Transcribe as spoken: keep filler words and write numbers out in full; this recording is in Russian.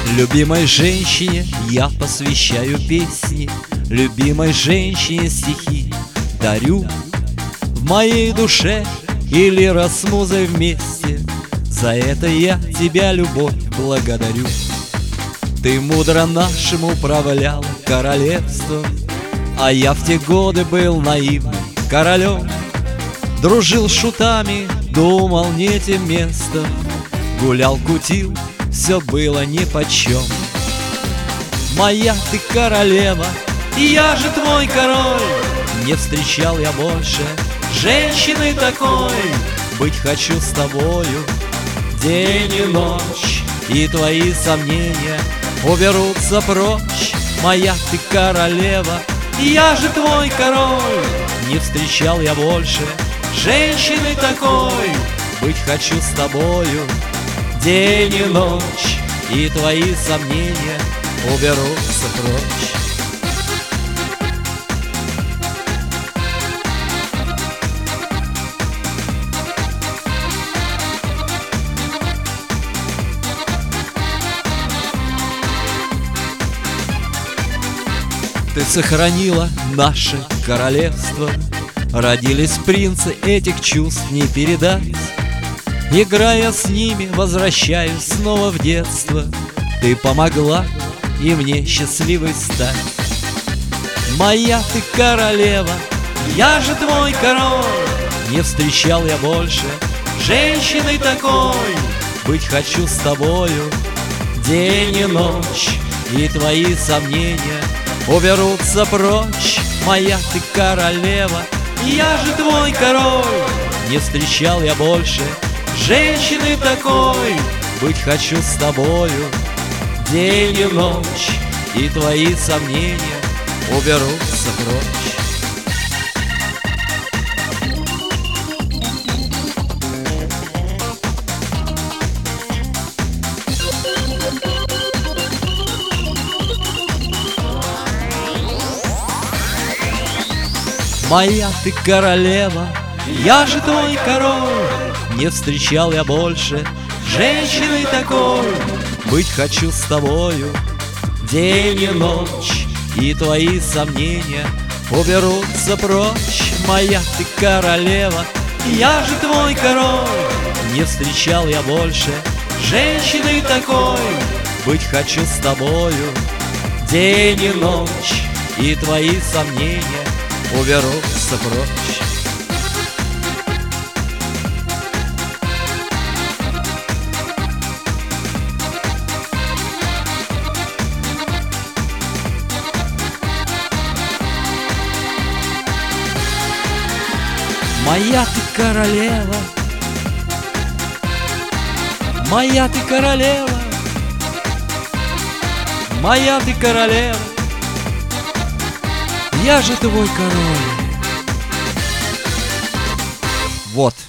Любимой женщине я посвящаю песни, любимой женщине стихи дарю. В моей душе и лира с музой вместе, за это я тебя, любовь, благодарю. Ты мудро нашим управляла королевством, а я в те годы был наивным королем. Дружил с шутами, думал не тем местом, гулял, кутил, все было нипочем. Моя ты королева, и я же твой король. Не встречал я больше женщины такой. Быть хочу с тобою день и ночь, и твои сомнения уберутся прочь. Моя ты королева, и я же твой король. Не встречал я больше женщины такой. Быть хочу с тобою день и ночь, и твои сомнения уберутся прочь. Ты сохранила наше королевство, родились принцы, этих чувств не передать. Играя с ними, возвращаюсь снова в детство. Ты помогла и мне счастливой стать. Моя ты королева, я же твой король. Не встречал я больше женщины такой. Быть хочу с тобою день и ночь, и твои сомнения уберутся прочь. Моя ты королева, я же твой король. Не встречал я больше женщины такой. Быть хочу с тобою день и ночь, и твои сомнения уберутся прочь. Моя ты королева, я же твой король. Не встречал я больше женщины такой. Быть хочу с тобою день и ночь, и твои сомнения уберутся прочь. Моя ты королева, я же твой король. Не встречал я больше женщины такой. Быть хочу с тобою день и ночь, и твои сомнения уберутся прочь. Моя ты королева, моя ты королева, моя ты королева, я же твой король. Вот.